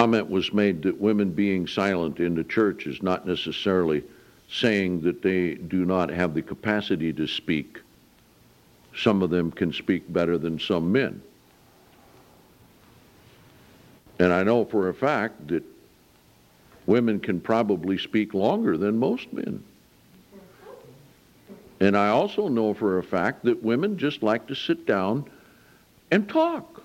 Comment was made that women being silent in the church is not necessarily saying that they do not have the capacity to speak. Some of them can speak better than some men. And I know for a fact that women can probably speak longer than most men. And I also know for a fact that women just like to sit down and talk.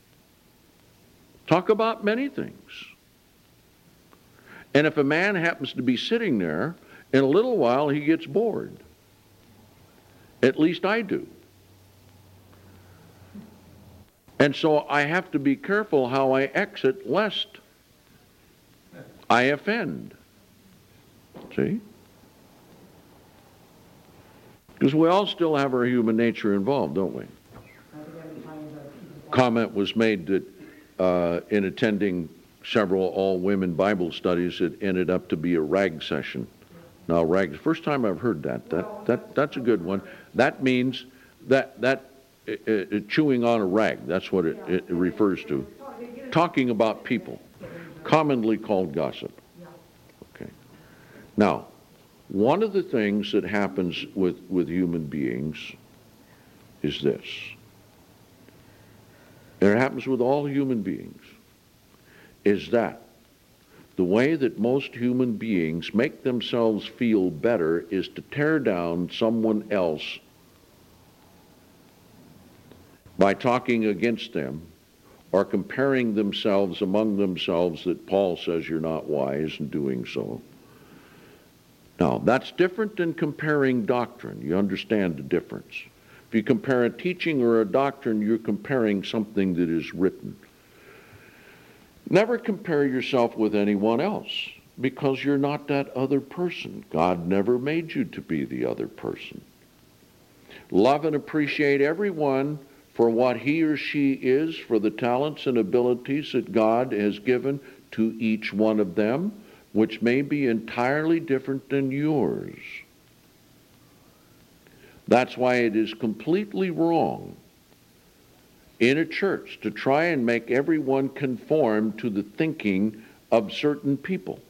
Talk about many things. And if a man happens to be sitting there, in a little while he gets bored. At least I do. And so I have to be careful how I exit lest I offend. See? Because we all still have our human nature involved, don't we? Comment was made that in attending several all-women Bible studies, it ended up to be a rag session. Now, rags, first time I've heard that. That's a good one. That means that chewing on a rag, that's what it refers to. Talking about people, commonly called gossip. Okay. Now, one of the things that happens with human beings is this. And it happens with all human beings, is that the way that most human beings make themselves feel better is to tear down someone else by talking against them or comparing themselves among themselves, that Paul says you're not wise in doing so. Now, that's different than comparing doctrine. You understand the difference. If you compare a teaching or a doctrine, you're comparing something that is written. Never compare yourself with anyone else, because you're not that other person. God never made you to be the other person. Love and appreciate everyone for what he or she is, for the talents and abilities that God has given to each one of them, which may be entirely different than yours. That's why it is completely wrong in a church to try and make everyone conform to the thinking of certain people.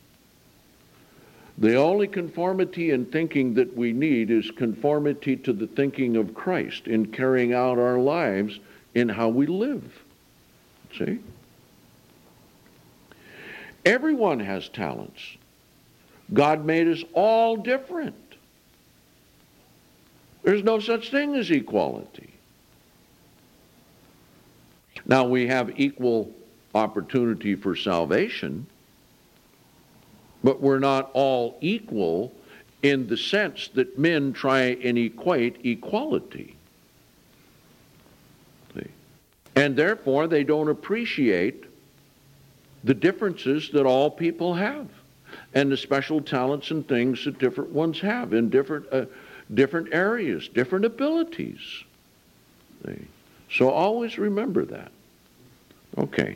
The only conformity in thinking that we need is conformity to the thinking of Christ in carrying out our lives in how we live. See? Everyone has talents. God made us all different. There's no such thing as equality. Now, we have equal opportunity for salvation, but we're not all equal in the sense that men try and equate equality. See? And therefore, they don't appreciate the differences that all people have and the special talents and things that different ones have in different areas, different abilities. See? So always remember that. Okay.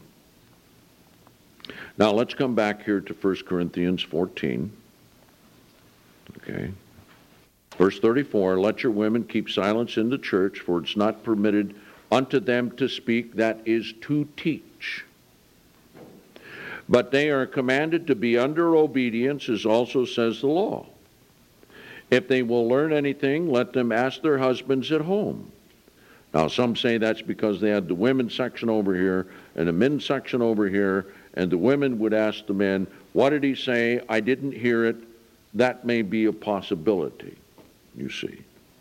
Now let's come back here to 1 Corinthians 14. Okay. Verse 34, let your women keep silence in the church, for it's not permitted unto them to speak, that is to teach. But they are commanded to be under obedience, as also says the law. If they will learn anything, let them ask their husbands at home. Now, some say that's because they had the women's section over here and the men's section over here, and the women would ask the men, what did he say? I didn't hear it. That may be a possibility, you see.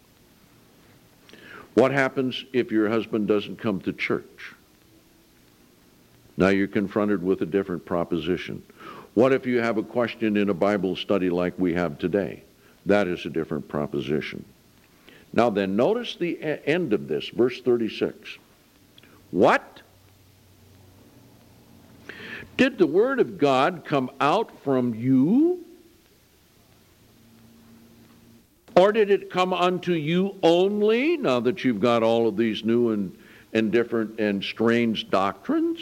What happens if your husband doesn't come to church? Now you're confronted with a different proposition. What if you have a question in a Bible study like we have today? That is a different proposition. Now then, notice the end of this, verse 36. What? Did the word of God come out from you? Or did it come unto you only, now that you've got all of these new and different and strange doctrines?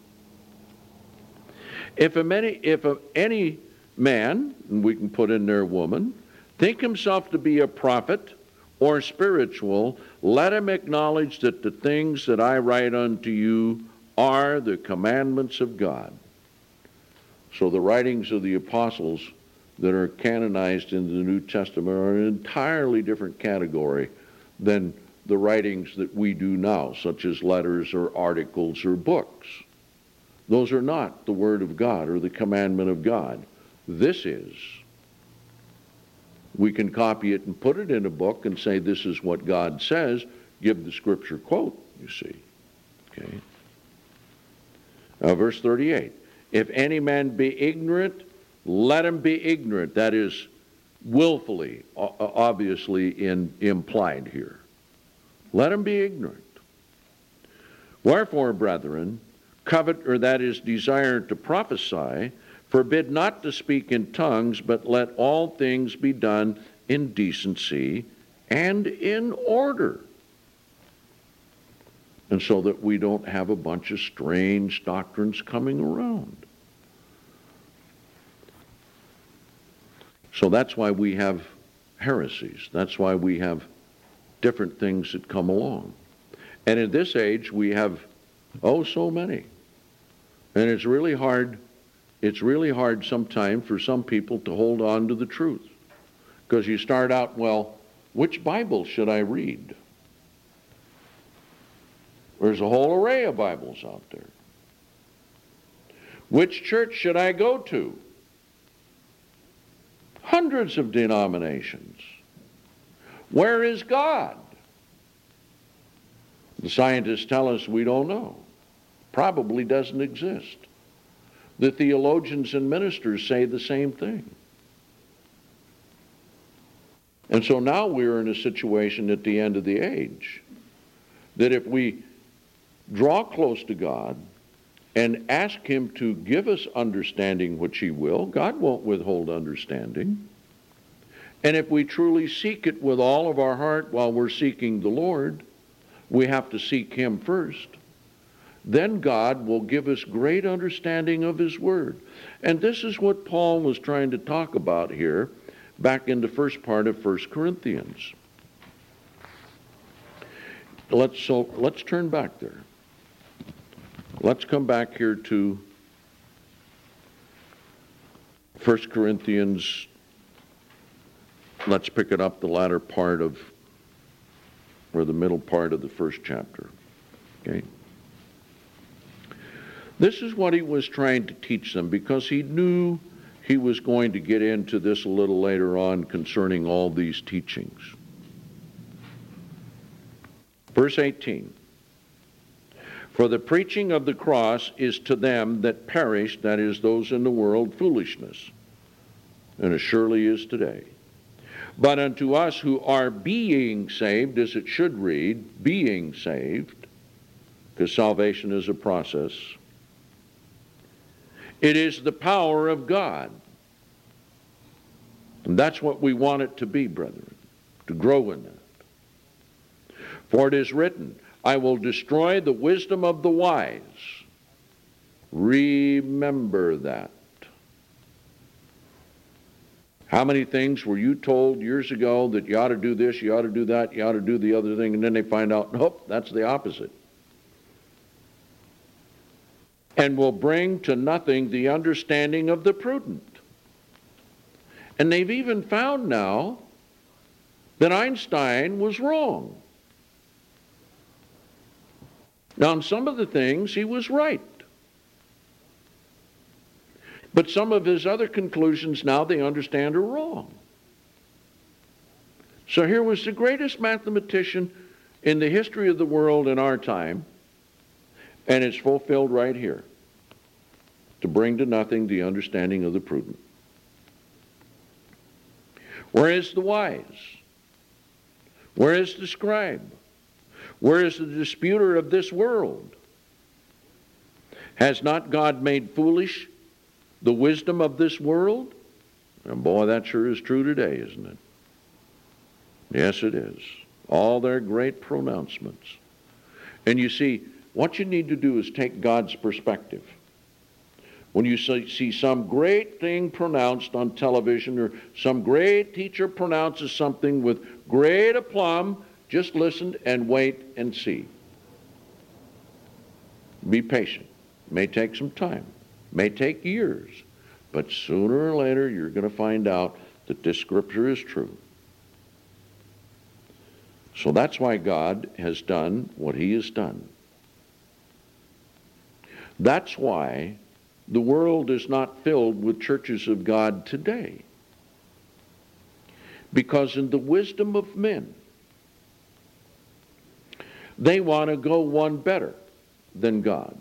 If any man, and we can put in there woman, think himself to be a prophet or spiritual, let him acknowledge that the things that I write unto you are the commandments of God. So the writings of the apostles that are canonized in the New Testament are an entirely different category than the writings that we do now, such as letters or articles or books. Those are not the Word of God or the commandment of God. This is. We can copy it and put it in a book and say this is what God says, give the scripture quote, you see. Okay. Verse 38. If any man be ignorant, let him be ignorant. That is willfully, obviously implied here. Let him be ignorant. Wherefore, brethren, covet, or that is desire to prophesy, forbid not to speak in tongues, but let all things be done in decency and in order. And so that we don't have a bunch of strange doctrines coming around. So that's why we have heresies. That's why we have different things that come along. And in this age, we have, so many. And it's really hard sometimes for some people to hold on to the truth. Because you start out, well, which Bible should I read? There's a whole array of Bibles out there. Which church should I go to? Hundreds of denominations. Where is God? The scientists tell us we don't know. Probably doesn't exist. The theologians and ministers say the same thing. And so now we're in a situation at the end of the age that if we draw close to God and ask Him to give us understanding, which He will, God won't withhold understanding. And if we truly seek it with all of our heart while we're seeking the Lord, we have to seek Him first. Then God will give us great understanding of His Word. And this is what Paul was trying to talk about here back in the first part of 1 Corinthians. Let's turn back there. Let's come back here to 1 Corinthians. Let's pick it up the latter part of, or the middle part of the first chapter. Okay? This is what he was trying to teach them, because he knew he was going to get into this a little later on concerning all these teachings. Verse 18. For the preaching of the cross is to them that perish, that is, those in the world, foolishness, and it surely is today. But unto us who are being saved, as it should read, being saved, because salvation is a process, it is the power of God. And that's what we want it to be, brethren, to grow in that. For it is written, I will destroy the wisdom of the wise. Remember that. How many things were you told years ago that you ought to do this, you ought to do that, you ought to do the other thing, and then they find out, nope, that's the opposite. And will bring to nothing the understanding of the prudent. And they've even found now that Einstein was wrong. Now, on some of the things, he was right. But some of his other conclusions now they understand are wrong. So here was the greatest mathematician in the history of the world in our time, and it's fulfilled right here. To bring to nothing the understanding of the prudent. Where is the wise? Where is the scribe? Where is the disputer of this world? Has not God made foolish the wisdom of this world? And boy, that sure is true today, isn't it? Yes, it is. All their great pronouncements. And you see, what you need to do is take God's perspective. When you see some great thing pronounced on television, or some great teacher pronounces something with great aplomb, just listen and wait and see. Be patient. May take some time. May take years. But sooner or later, you're going to find out that this scripture is true. So that's why God has done what he has done. That's why the world is not filled with churches of God today. Because in the wisdom of men, they want to go one better than God.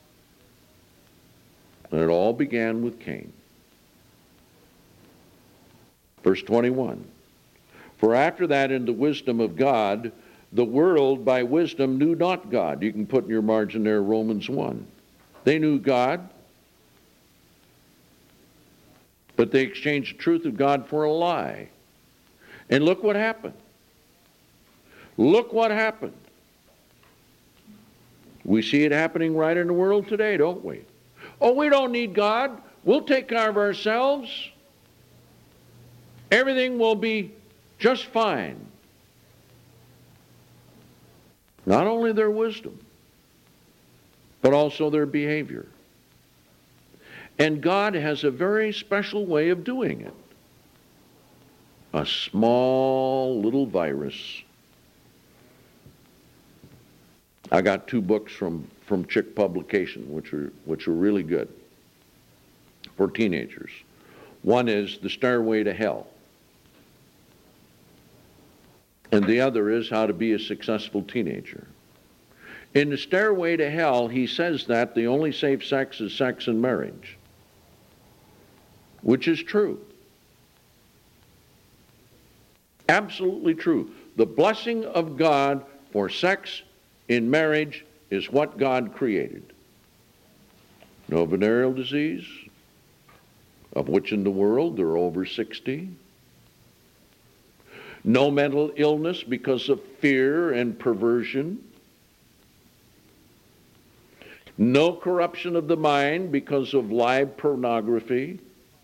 And it all began with Cain. Verse 21. For after that, in the wisdom of God, the world by wisdom knew not God. You can put in your margin there Romans 1. They knew God, but they exchanged the truth of God for a lie. And look what happened. Look what happened. We see it happening right in the world today, don't we? Oh, we don't need God. We'll take care of ourselves. Everything will be just fine. Not only their wisdom, but also their behavior. And God has a very special way of doing it. A small little virus. I got 2 books from Chick Publication, which are really good for teenagers. One is The Stairway to Hell. And the other is How to Be a Successful Teenager. In The Stairway to Hell, he says that the only safe sex is sex and marriage, which is true. Absolutely true. The blessing of God for sex in marriage is what God created. No venereal disease, of which in the world there are over 60. No mental illness because of fear and perversion. No corruption of the mind because of live pornography.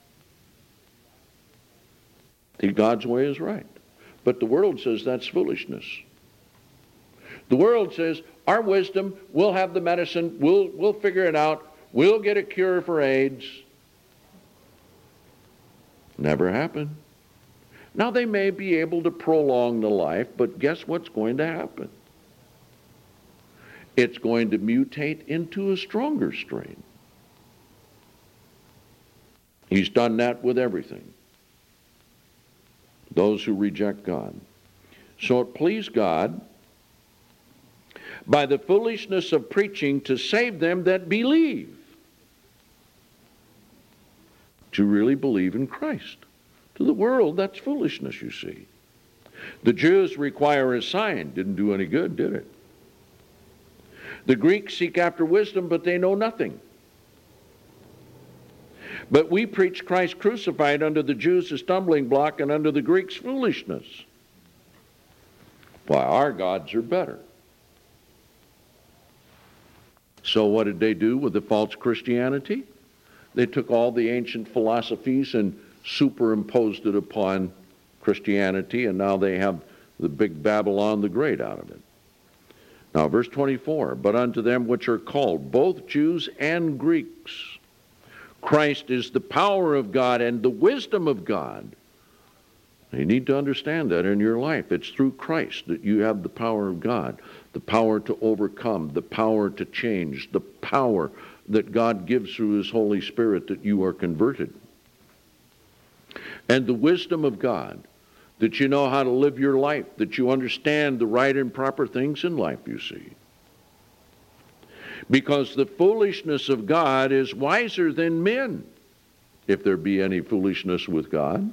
God's way is right. But the world says that's foolishness. The world says, our wisdom, we'll have the medicine, we'll figure it out, we'll get a cure for AIDS. Never happened. Now they may be able to prolong the life, but guess what's going to happen? It's going to mutate into a stronger strain. He's done that with everything. Those who reject God. So it pleased God by the foolishness of preaching to save them that believe. To really believe in Christ. To the world, that's foolishness, you see. The Jews require a sign. Didn't do any good, did it? The Greeks seek after wisdom, but they know nothing. But we preach Christ crucified, unto the Jews a stumbling block, and unto the Greeks foolishness. Why, our gods are better. So what did they do with the false Christianity? They took all the ancient philosophies and superimposed it upon Christianity, and now they have the big Babylon the Great out of it. Now, verse 24, but unto them which are called, both Jews and Greeks, Christ is the power of God and the wisdom of God. You need to understand that in your life. It's through Christ that you have the power of God, the power to overcome, the power to change, the power that God gives through his Holy Spirit that you are converted. And the wisdom of God, that you know how to live your life, that you understand the right and proper things in life, you see. Because the foolishness of God is wiser than men, if there be any foolishness with God.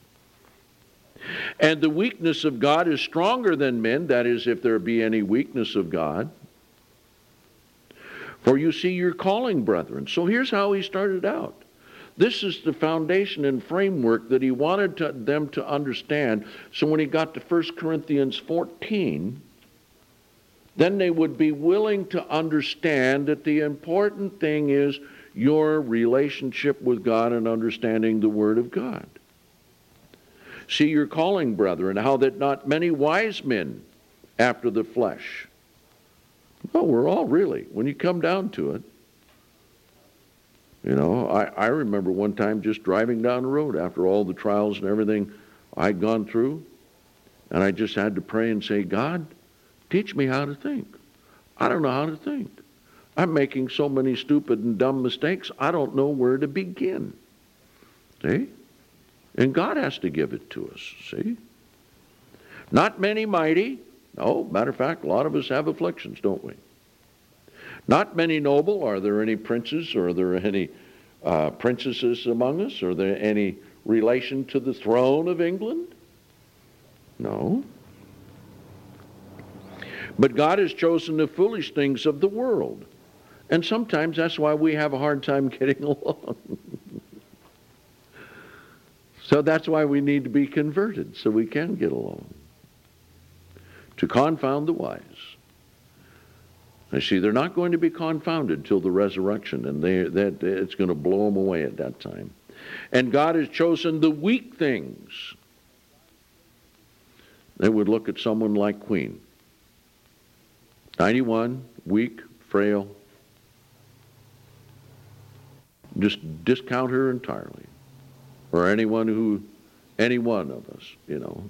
And the weakness of God is stronger than men, that is, if there be any weakness of God. For you see your calling, brethren. So here's how he started out. This is the foundation and framework that he wanted them to understand. So when he got to 1 Corinthians 14, then they would be willing to understand that the important thing is your relationship with God and understanding the Word of God. See your calling, brethren, how that not many wise men after the flesh, No, we're all really, when you come down to it. You know, I remember one time just driving down the road after all the trials and everything I'd gone through, and I just had to pray and say, God, teach me how to think. I don't know how to think. I'm making so many stupid and dumb mistakes, I don't know where to begin. See? And God has to give it to us, see? Not many mighty. No, matter of fact, a lot of us have afflictions, don't we? Not many noble. Are there any princes? Or are there any princesses among us? Are there any relation to the throne of England? No. But God has chosen the foolish things of the world. And sometimes that's why we have a hard time getting along. So that's why we need to be converted, so we can get along. To confound the wise. You see, they're not going to be confounded till the resurrection, and it's going to blow them away at that time. And God has chosen the weak things. They would look at someone like Queen. 91, weak, frail. Just discount her entirely. Or any one of us, you know.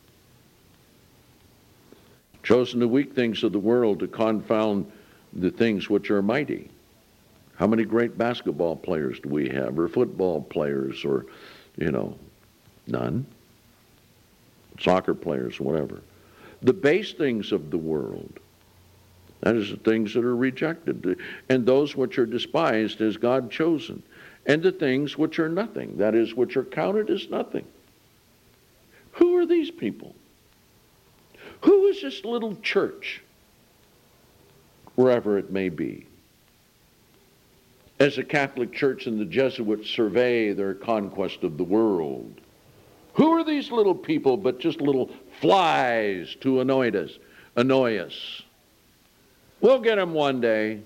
Chosen the weak things of the world to confound the things which are mighty. How many great basketball players do we have, or football players, or, you know, none. Soccer players, whatever. The base things of the world. That is the things that are rejected. And those which are despised as God chosen. And the things which are nothing. That is, which are counted as nothing. Who are these people? Who is this little church? Wherever it may be. As the Catholic Church and the Jesuits survey their conquest of the world. Who are these little people but just little flies to annoy us? We'll get them one day.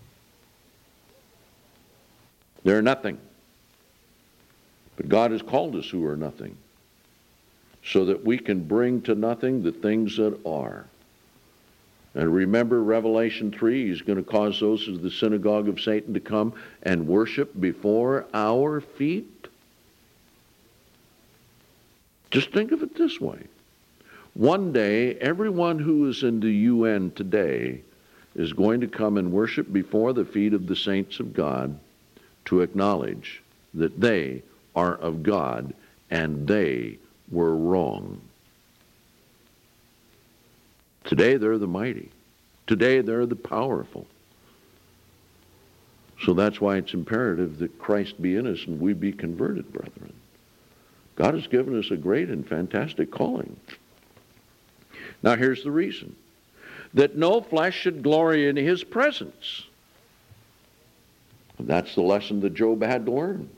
They're nothing. But God has called us who are nothing, so that we can bring to nothing the things that are. And remember Revelation 3, he's going to cause those of the synagogue of Satan to come and worship before our feet. Just think of it this way. One day, everyone who is in the UN today is going to come and worship before the feet of the saints of God to acknowledge that they are of God and they were wrong. Today they're the mighty. Today they're the powerful. So that's why it's imperative that Christ be in us and we be converted, brethren. God has given us a great and fantastic calling. Now here's the reason. That no flesh should glory in his presence. And that's the lesson that Job had to learn.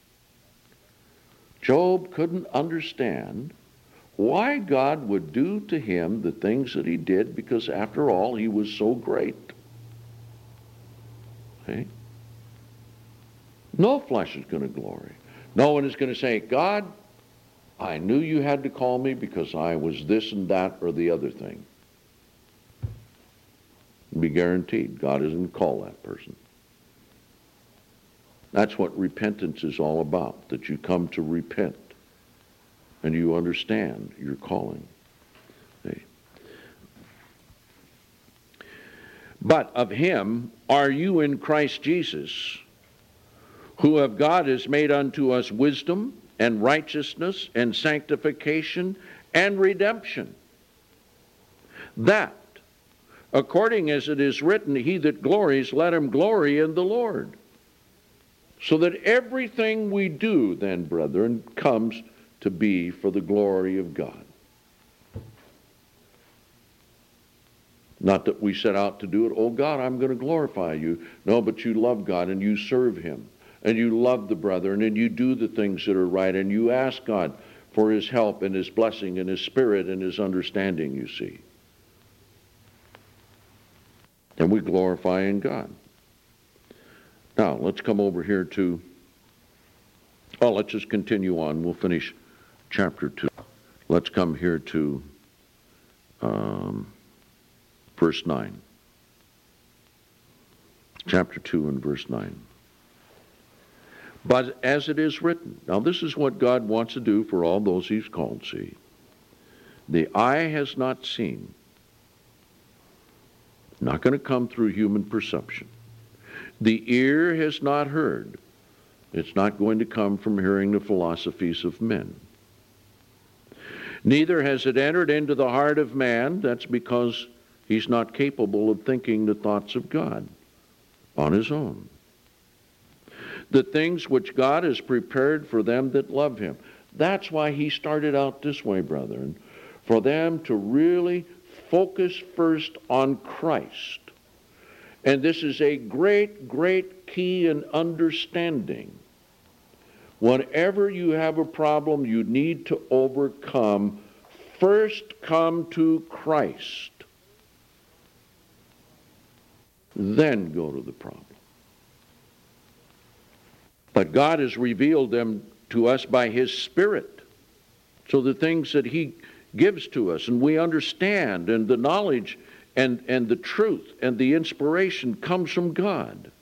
Job couldn't understand why God would do to him the things that he did, because after all, he was so great. Okay? No flesh is going to glory. No one is going to say, God, I knew you had to call me because I was this and that or the other thing. Be guaranteed God isn't call that person. That's what repentance is all about, that you come to repent and you understand your calling. Okay. But of him are you in Christ Jesus, who of God is made unto us wisdom and righteousness and sanctification and redemption. That, according as it is written, he that glories, let him glory in the Lord. So that everything we do then, brethren, comes to be for the glory of God. Not that we set out to do it, oh God, I'm going to glorify you. No, but you love God and you serve him. And you love the brethren and you do the things that are right. And you ask God for his help and his blessing and his spirit and his understanding, you see. And we glorify in God. Now, let's come over here to, let's just continue on. We'll finish chapter 2. Let's come here to verse 9. chapter 2 and verse 9. But as it is written, now this is what God wants to do for all those he's called, see. The eye has not seen, not going to come through human perception. The ear has not heard. It's not going to come from hearing the philosophies of men. Neither has it entered into the heart of man. That's because he's not capable of thinking the thoughts of God on his own. The things which God has prepared for them that love him. That's why he started out this way, brethren, for them to really focus first on Christ. And this is a great, great key in understanding. Whenever you have a problem you need to overcome, first come to Christ. Then go to the problem. But God has revealed them to us by his Spirit. So the things that he gives to us and we understand, and the knowledge and the truth and the inspiration comes from God.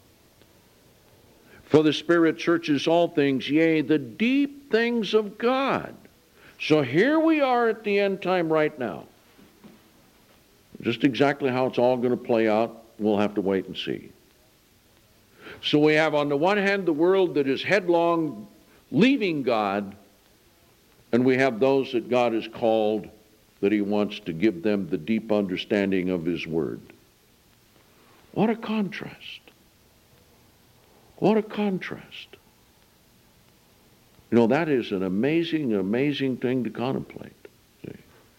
For the Spirit searches all things, yea, the deep things of God. So here we are at the end time right now. Just exactly how it's all going to play out, we'll have to wait and see. So we have on the one hand the world that is headlong leaving God, and we have those that God has called, that he wants to give them the deep understanding of his word. What a contrast. What a contrast. You know, that is an amazing, amazing thing to contemplate. See?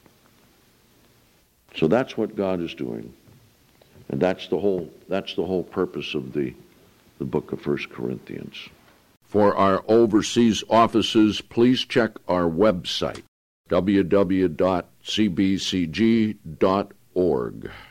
So that's what God is doing. And that's the whole purpose of the book of 1 Corinthians. For our overseas offices, please check our website, www.cbcg.org.